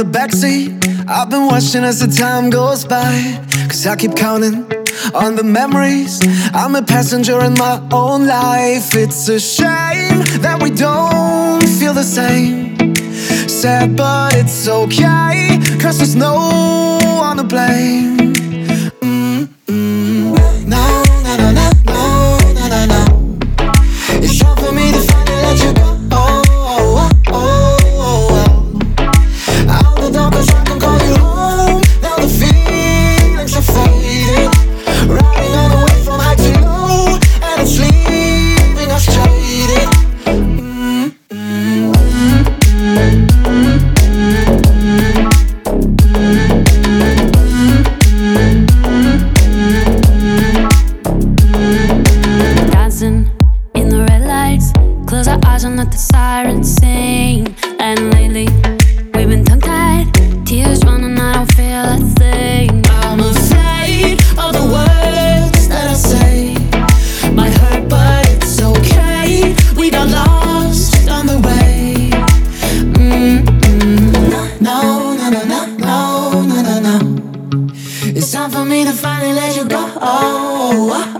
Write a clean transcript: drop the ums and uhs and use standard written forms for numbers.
the backseat. I've been watching as the time goes by, 'cause I keep counting on the memories. I'm a passenger in my own life. It's a shame that we don't feel the same. Sad but it's okay, 'cause there's no one to blame. No, no, no, no, no, no, no, no. It's time for me to finally let you go. Out the door 'cause I can call you home. Now the feelings are fading, riding all the way from high to low, and it's leaving us jaded. Dancing in the red lights, close our eyes and let the sirens sing. And lately we've been tongue-tied, tears running, I don't feel a thing. I'm afraid of the words that I say. Might hurt but it's okay, we got lost on the way. No, no, no, no, no, no, no, no. It's time for me to finally let you go.